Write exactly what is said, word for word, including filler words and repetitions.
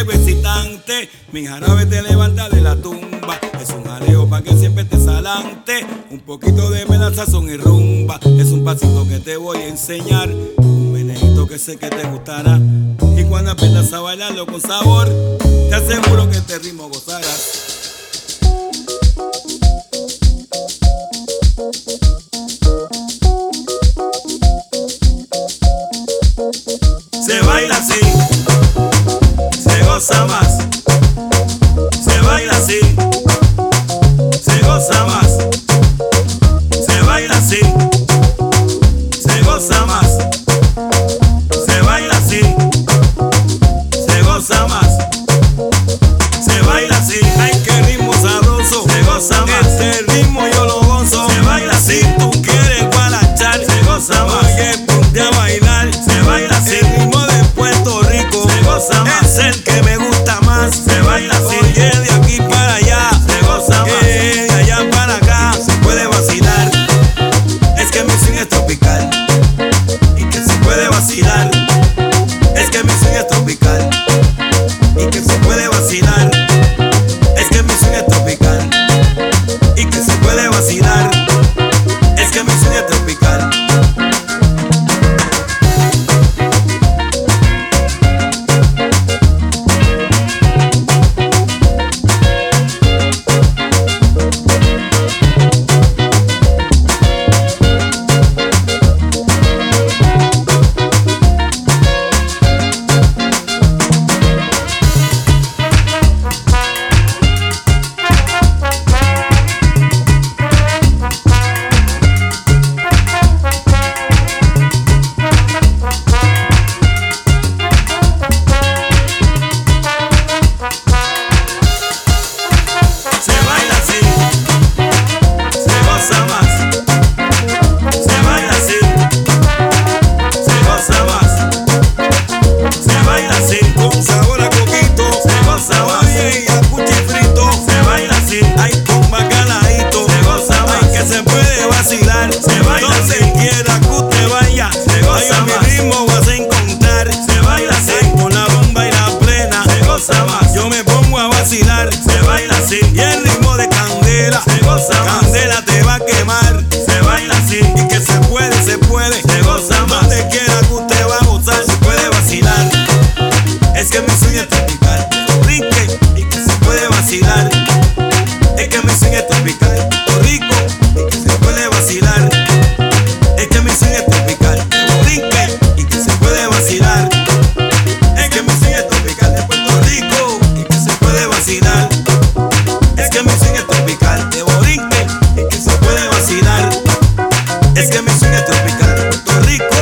algo excitante. Mi jarabe te levanta de la tumba. Es un jaleo pa' que siempre estés adelante. Un poquito de melaza, son y rumba. Es un pasito que te voy a enseñar. Un menejito que sé que te gustará. Y cuando aprendas a bailarlo con sabor, te aseguro que este ritmo gozarás. Se baila así, se goza más. Se baila así, se goza más. Se baila así, se goza más. Se baila así, se goza más. Se baila así, ay qué ritmo sabroso. Se goza más, este ritmo yo lo gozo. Se baila así, tú quieres guarachar. Se goza más, oye, ponte a bailar. Se baila así, el ritmo de Puerto Rico. Se goza más, es el que me gusta más. Se baila así, oye, de aquí para allá. Se goza más, eh, de allá para acá. Se puede vacilar, es que mi swing es tropical. Y que se puede vacilar, es que mi swing es tropical. Y que se puede vacilar, es que mi swing es tropical. Y que se puede vacilar, es que mi swing es tropical. Se baila donde así, quiera que usted vaya. Se goza más, mi ritmo vas a encontrar. Se baila así, con la bomba y la plena. Se goza más, yo me pongo a vacilar. Se baila así, y el ritmo de Candela. Se goza más, Candela te va a quemar. Se baila así, y que se puede, se puede. Se goza más, donde quiera que usted va a gozar. Se puede vacilar, es que mi swing es tropical. Brinque, y que se puede vacilar, es que mi swing es tropical. Rico, y que se puede vacilar, es que mi swing es tropical. Brinque, y que se puede vacilar, es que mi swing es tropical. De Puerto Rico, y que se puede vacilar, es que mi swing es tropical. De Borinque, y que se puede vacilar, es que mi swing es tropical. De Puerto Rico.